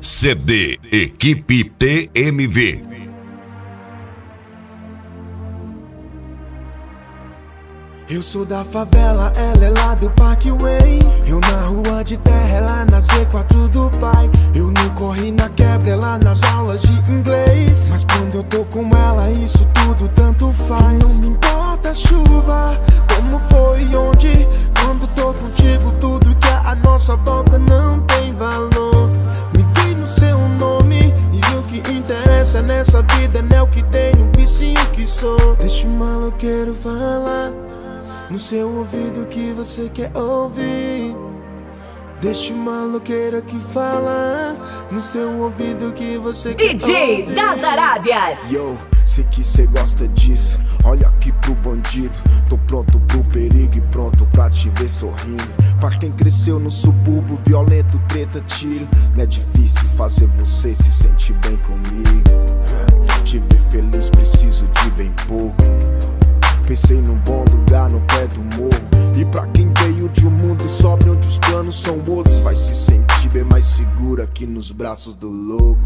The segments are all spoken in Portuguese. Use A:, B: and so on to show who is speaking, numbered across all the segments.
A: CD Equipe TMV.
B: Eu sou da favela, ela é lá do Parkway. Eu na rua de terra, ela na Z4 do pai. Eu não corri na quebra, ela nas aulas de inglês. Mas quando eu tô com ela, isso tudo tanto faz. Não me importa a chuva, como foi e onde. Quando tô contigo, tudo que é a nossa volta não tem valor. Me vi no seu nome e o que interessa nessa vida não é o que tenho, e sim o que sou. Deixa o maloqueiro falar no seu ouvido que você quer ouvir. Deixa o maloqueiro que fala no seu ouvido que você quer
C: DJ
B: ouvir.
C: das Arábias.
B: Yo, sei que cê gosta disso. Olha aqui pro bandido. Tô pronto pro perigo e pronto pra te ver sorrindo. Pra quem cresceu no subúrbio, violento, treta, tiro. Não é difícil fazer você se sentir bem comigo. Te ver feliz preciso de bem pouco. Pensei num bom lugar no pé do morro. E pra quem veio de um mundo sóbrio onde os planos são outros, vai se sentir bem mais seguro aqui nos braços do louco.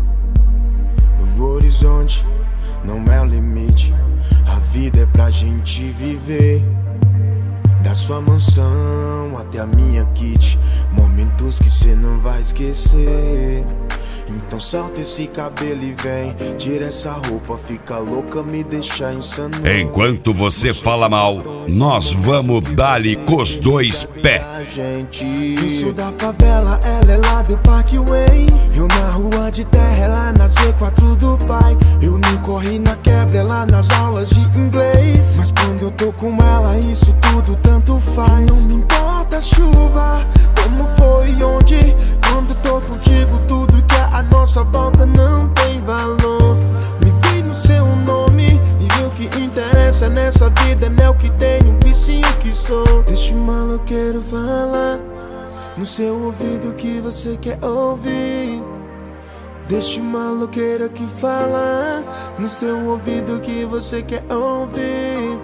B: O horizonte não é o limite, a vida é pra gente viver. Da sua mansão até a minha kit, momentos que cê não vai esquecer. Então solta esse cabelo e vem, tira essa roupa, fica louca, me deixa insano.
A: Enquanto você fala mal, nós vamos dar-lhe com os dois pés.
B: Eu sou da favela, ela é lá do Parkway. Eu na rua de terra, ela na Z4 do pai. Eu não corri na quebra, ela nas aulas de inglês. Mas quando eu tô com ela, isso tudo tanto faz. Não me importa a chuva, como foi e onde. Quando tô contigo, tudo que é a nossa volta não tem valor. Me vi no seu nome e o que interessa nessa vida não é o que tenho, e sim o que sou. Deixa o maloqueiro falar no seu ouvido que você quer ouvir. Deixa o maloqueiro que fala no seu ouvido que você quer ouvir.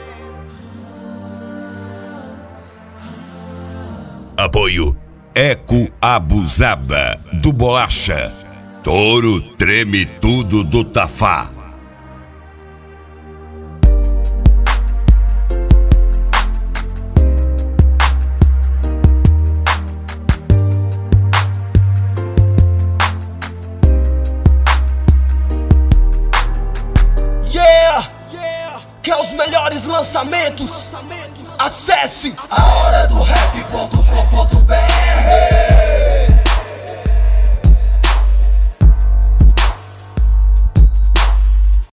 A: Apoio Eco Abusada do Bolacha. Touro treme tudo do Tafá.
D: Quer os melhores lançamentos? Acesse a hora do rap.